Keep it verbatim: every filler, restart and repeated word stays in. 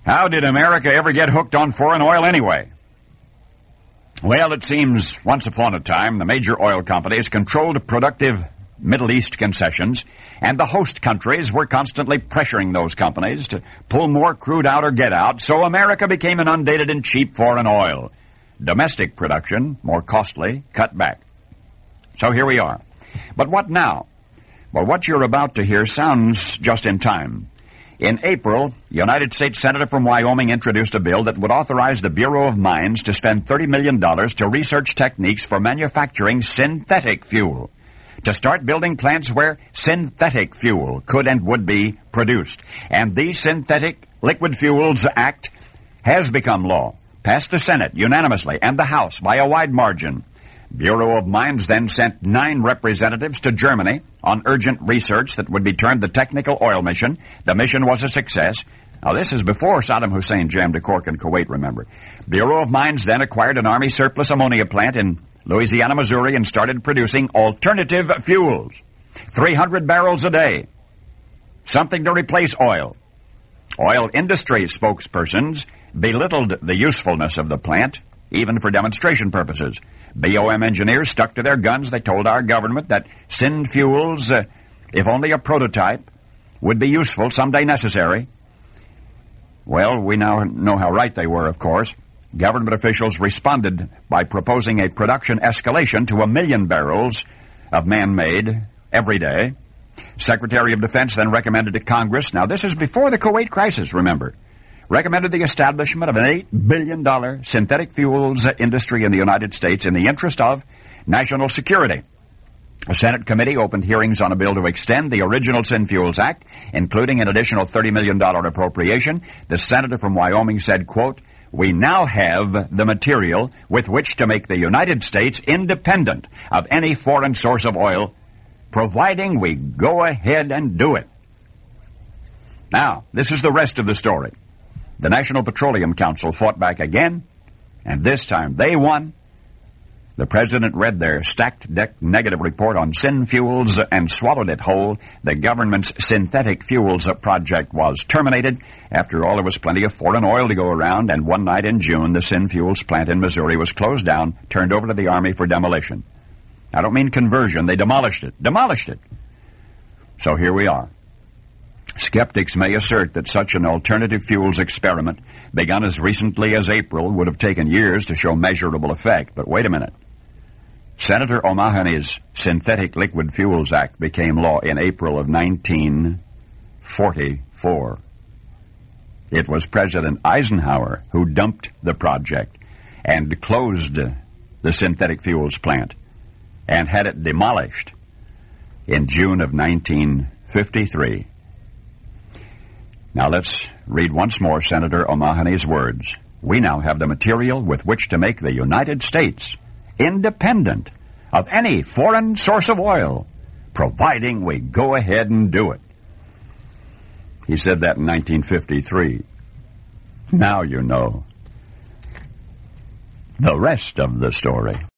How did America ever get hooked on foreign oil anyway? Well, it seems once upon a time the major oil companies controlled productive Middle East concessions, and the host countries were constantly pressuring those companies to pull more crude out or get out, so America became inundated in cheap foreign oil. Domestic production, more costly, cut back. So here we are. But what now? Well, what you're about to hear sounds just in time. In April, United States Senator from Wyoming introduced a bill that would authorize the Bureau of Mines to spend thirty million dollars to research techniques for manufacturing synthetic fuel, to start building plants where synthetic fuel could and would be produced. And the Synthetic Liquid Fuels Act has become law, passed the Senate unanimously and the House by a wide margin. Bureau of Mines then sent nine representatives to Germany on urgent research that would be termed the Technical Oil Mission. The mission was a success. Now, this is before Saddam Hussein jammed a cork in Kuwait, remember. Bureau of Mines then acquired an Army surplus ammonia plant in Louisiana, Missouri, and started producing alternative fuels. three hundred barrels a day. Something to replace oil. Oil industry spokespersons belittled the usefulness of the plant, even for demonstration purposes. B O M engineers stuck to their guns. They told our government that syn fuels, uh, if only a prototype, would be useful, someday necessary. Well, we now know how right they were, of course. Government officials responded by proposing a production escalation to a million barrels of man-made every day. Secretary of Defense then recommended to Congress, now this is before the Kuwait crisis, remember, recommended the establishment of an eight billion dollars synthetic fuels industry in the United States in the interest of national security. A Senate committee opened hearings on a bill to extend the original Synfuels Act, including an additional thirty million dollars appropriation. The senator from Wyoming said, quote, "We now have the material with which to make the United States independent of any foreign source of oil, providing we go ahead and do it." Now, this is the rest of the story. The National Petroleum Council fought back again, and this time they won. The president read their stacked deck negative report on syn fuels and swallowed it whole. The government's synthetic fuels project was terminated. After all, there was plenty of foreign oil to go around, and one night in June, the syn fuels plant in Missouri was closed down, turned over to the Army for demolition. I don't mean conversion. They demolished it. Demolished it. So here we are. Skeptics may assert that such an alternative fuels experiment, begun as recently as April, would have taken years to show measurable effect. But wait a minute. Senator O'Mahony's Synthetic Liquid Fuels Act became law in April of nineteen forty-four. It was President Eisenhower who dumped the project and closed the synthetic fuels plant and had it demolished in June of nineteen fifty-three. Now let's read once more Senator O'Mahony's words. "We now have the material with which to make the United States independent of any foreign source of oil, providing we go ahead and do it." He said that in nineteen fifty-three. Now you know the rest of the story.